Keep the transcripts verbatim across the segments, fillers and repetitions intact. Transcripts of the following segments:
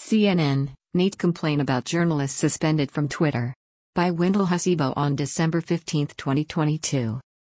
C N N, Neat complaint about journalists suspended from Twitter. By Wendell Hasibo on December fifteenth, twenty twenty-two.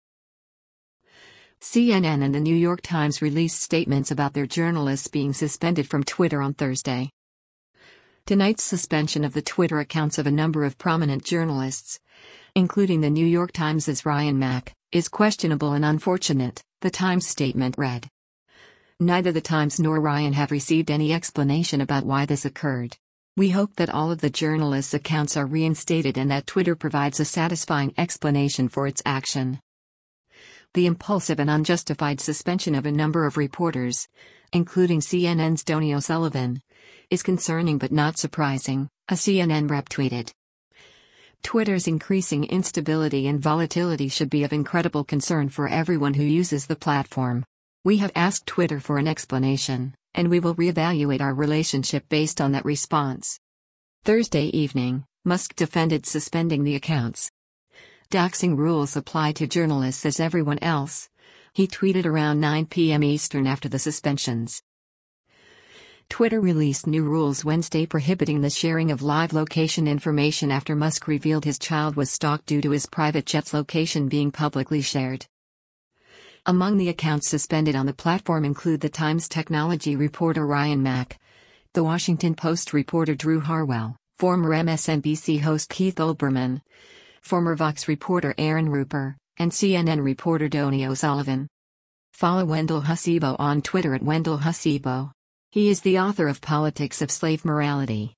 C N N and the New York Times released statements about their journalists being suspended from Twitter on Thursday. Tonight's suspension of the Twitter accounts of a number of prominent journalists, including the New York Times' Ryan Mac, is questionable and unfortunate, the Times statement read. Neither the Times nor Ryan have received any explanation about why this occurred. We hope that all of the journalists' accounts are reinstated and that Twitter provides a satisfying explanation for its action. The impulsive and unjustified suspension of a number of reporters, including C N N's Donny O'Sullivan, is concerning but not surprising, a C N N rep tweeted. Twitter's increasing instability and volatility should be of incredible concern for everyone who uses the platform. We have asked Twitter for an explanation, and we will reevaluate our relationship based on that response. Thursday evening, Musk defended suspending the accounts. Doxing rules apply to journalists as everyone else, he tweeted around nine p m Eastern after the suspensions. Twitter released new rules Wednesday prohibiting the sharing of live location information after Musk revealed his child was stalked due to his private jet's location being publicly shared. Among the accounts suspended on the platform include the Times technology reporter Ryan Mac, The Washington Post reporter Drew Harwell, former M S N B C host Keith Olbermann, former Vox reporter Aaron Rupert, and C N N reporter Donny O'Sullivan. Follow Wendell Hasibo on Twitter at Wendell Hasibo. He is the author of Politics of Slave Morality.